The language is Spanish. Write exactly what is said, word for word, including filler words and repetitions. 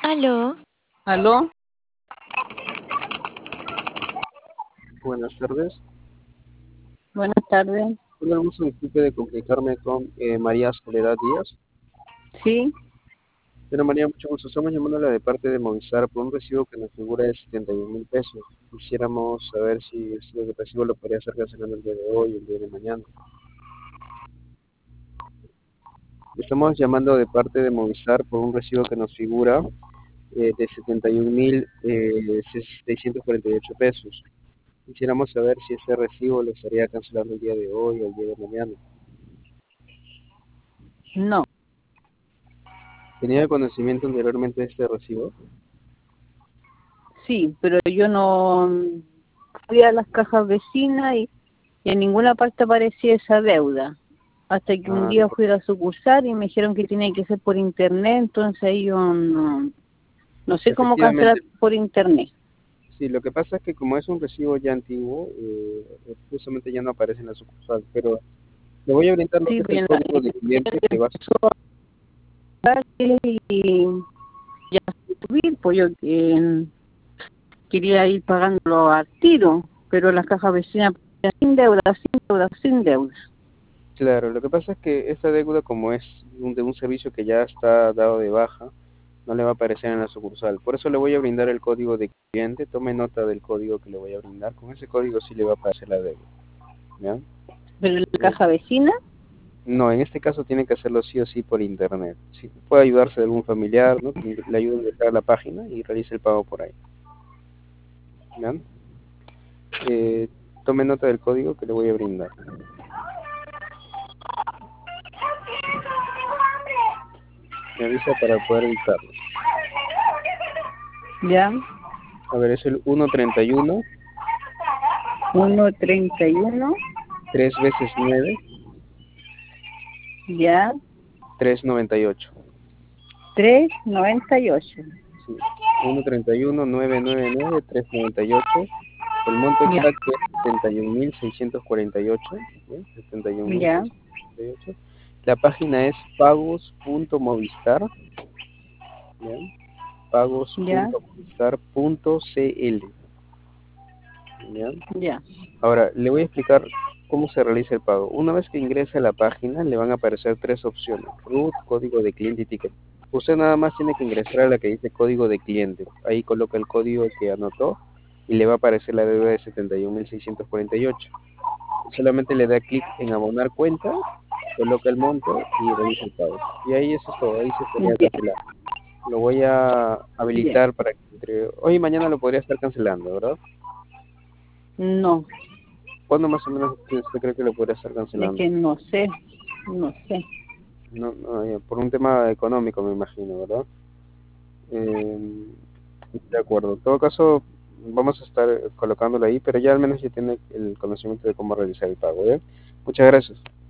Aló, ¿Aló? Buenas tardes. Buenas tardes. Tenemos un disculpe de comunicarme con eh, María Soledad Díaz. Sí, Pero María, mucho gusto. Estamos llamándola de parte de Movistar por un recibo que nos figura de setenta y un mil pesos. Quisiéramos saber si ese recibo lo podría hacer cancelando el día de hoy o el día de mañana. Estamos llamando de parte de Movistar por un recibo que nos figura eh, de setenta y un mil seiscientos cuarenta y ocho pesos. Quisiéramos saber si ese recibo lo estaría cancelando el día de hoy o el día de mañana. no. ¿Tenía conocimiento anteriormente de este recibo? Sí, pero yo no fui a las cajas vecinas y, y en ninguna parte aparecía esa deuda. Hasta que un Ah, día fui a la sucursal y me dijeron que tenía que ser por internet, entonces ahí yo no, no sé cómo cancelar efectivamente. por internet. Sí, lo que pasa es que como es un recibo ya antiguo, eh, justamente ya no aparece en la sucursal, pero le voy a brindar lo Sí, que es el bien, código de cliente que va y ya subir, pues yo eh, quería ir pagándolo al tiro, pero las cajas vecinas sin deuda, sin deuda, sin deuda. claro, lo que pasa es que esta deuda como es un, de un servicio que ya está dado de baja, no le va a aparecer en la sucursal. Por eso le voy a brindar el código de cliente, tome nota del código que le voy a brindar, con ese código sí le va a aparecer la deuda. ¿Ya? Pero la Eh, caja vecina, no, en este caso tiene que hacerlo sí o sí por internet. Si puede ayudarse de algún familiar, ¿no? Que le ayude a ingresar a la página y realice el pago por ahí. ¿Ya? Eh, tome nota del código que le voy a brindar. Me avisa para poder dictarlo. ya, A ver, es el uno treinta y uno, uno treinta y uno, tres veces nueve, ya, tres noventa y ocho. tres noventa y ocho. Sí, uno treinta y uno, nueve nueve nueve, tres noventa y ocho. El monto Ya, exacto es setenta y un mil seiscientos cuarenta y ocho. ¿Sí? setenta y un mil ya, seiscientos cuarenta y ocho. La página es pagos.movistar. ¿Ya? ya, pagos.movistar.cl. ¿Ya? ya, Ahora, le voy a explicar cómo se realiza el pago. Una vez que ingrese a la página, le van a aparecer tres opciones: root, código de cliente y ticket. Usted nada más tiene que ingresar a la que dice código de cliente. Ahí coloca el código que anotó y le va a aparecer la deuda de setenta y un mil seiscientos cuarenta y ocho. Solamente le da clic en abonar cuenta, coloca el monto y realiza el pago. Y ahí eso es todo, ahí se estaría ya, cancelando. Lo voy a ya. habilitar para que entre hoy y mañana lo podría estar cancelando, ¿verdad? No, ¿Cuándo más o menos usted cree que lo podría estar es cancelando? que no sé, no sé. No, no, ya, por un tema económico me imagino, ¿verdad? Eh, de acuerdo. En todo caso, vamos a estar colocándolo ahí, pero ya al menos ya tiene el conocimiento de cómo realizar el pago, ¿eh? Muchas gracias.